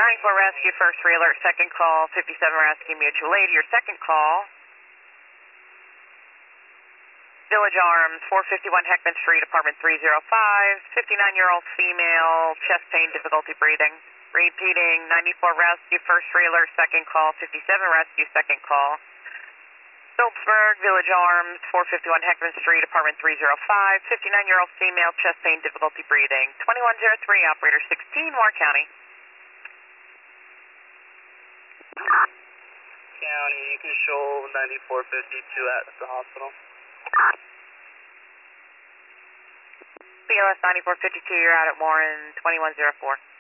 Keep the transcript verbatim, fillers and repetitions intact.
ninety-four Rescue, first re-alert, second call, fifty-seven Rescue, mutual aid, your second call. Village Arms, four fifty-one Heckman Street, apartment three oh five, fifty-nine-year-old female, chest pain, difficulty breathing. Repeating, ninety-four Rescue, first re-alert, second call, fifty-seven Rescue, second call. Phillipsburg, Village Arms, four fifty-one Heckman Street, apartment three oh five, fifty-nine-year-old female, chest pain, difficulty breathing. twenty-one oh three, operator sixteen, Moore County. County, you can show ninety-four fifty-two at the hospital. B L S ninety-four fifty-two, you're out at Warren, twenty-one oh four.